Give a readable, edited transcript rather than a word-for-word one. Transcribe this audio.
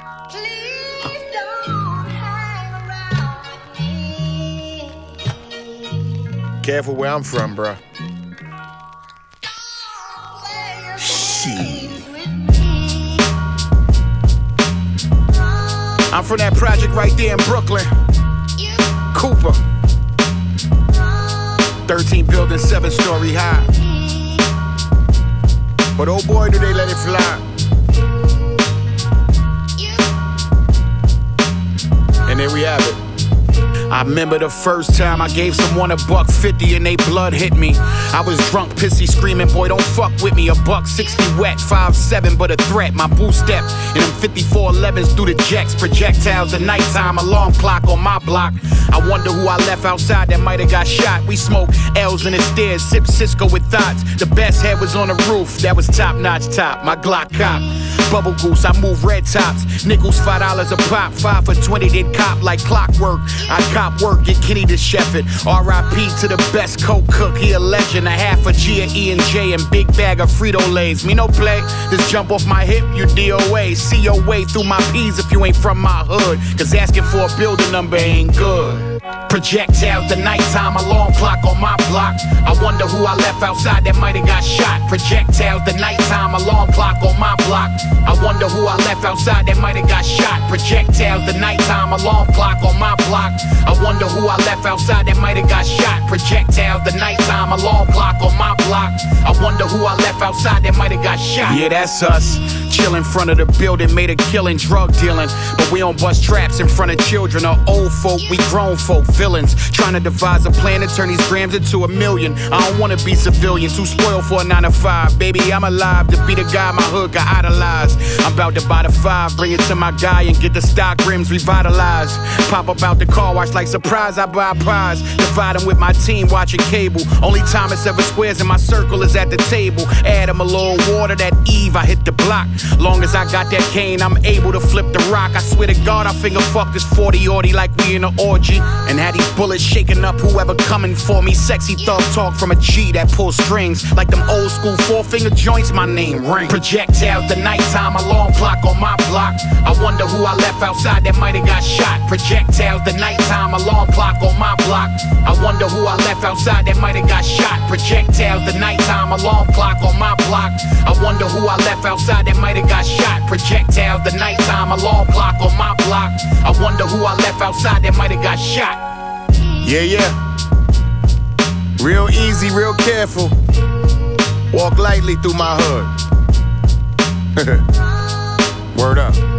Please don't hang around with me. Careful where I'm from, bruh. Shit. I'm from that project right there in Brooklyn. Cooper. 13 buildings, 7-story high. But oh boy, do they let it fly. And there we have it. I remember the first time I gave someone $1.50 and they blood hit me. I was drunk, pissy, screaming, boy, don't fuck with me. $1.60 wet, 5'7", but a threat. My boo step in them 5411s through the jacks. Projectiles at nighttime, alarm clock on my block. I wonder who I left outside that might have got shot. We smoked L's in the stairs, sip Cisco with thoughts. The best head was on the roof, that was top-notch top. My Glock cop. Bubble goose, I move red tops. Nickels, $5 a pop, 5 for 20, then cop like clockwork. I cop work, get Kenny to Shefford. R.I.P. to the best coke cook, he a legend. A half a G of E&J and big bag of Frito-Lays. Me no play, just jump off my hip, you DOA. See your way through my P's if you ain't from my hood. Cause asking for a building number ain't good. Projectiles, the nighttime alarm clock on my block. I wonder who I left outside that might have got shot. Projectiles, the nighttime alarm clock on my block. I wonder who I left outside that might have got shot. Projectiles, the nighttime alarm clock on my block. I wonder who I left outside that might have got shot. Projectiles, the nighttime alarm clock on my block. I wonder who I left outside that might have got shot. Yeah, that's us. Chill in front of the building, made a killing, drug dealing. But we don't bust traps in front of children or old folk. We grown folk, villains. Trying to devise a plan to turn these grams into $1 million. I don't wanna be civilian, too spoiled for a 9 to 5. Baby, I'm alive to be the guy my hood got idolized. I'm about to buy the 5, bring it to my guy and get the stock rims revitalized. Pop up out the car wash like surprise, I buy a prize. Divide them with my team watching cable. Only time it's ever squares in my circle is at the table. Add them a little water, that Eve, I hit the block. Long as I got that cane, I'm able to flip the rock. I swear to God, I finger fuck this 40-orty like we in an orgy. And had these bullets shaking up whoever coming for me. Sexy thug talk from a G that pulls strings. Like them old school 4-finger joints, my name ring. Projectiles, the nighttime alarm clock on my block. I wonder who I left outside that might have got shot. Projectiles, the nighttime alarm clock on my block. I wonder who I left outside that might have got shot. Projectiles, the nighttime alarm clock on my block. I wonder who I left outside that might have got shot. Projectiles, the nighttime alarm clock on my block. I wonder who I left outside that might have got shot. Yeah, yeah. Real easy, real careful. Walk lightly through my hood. Word up.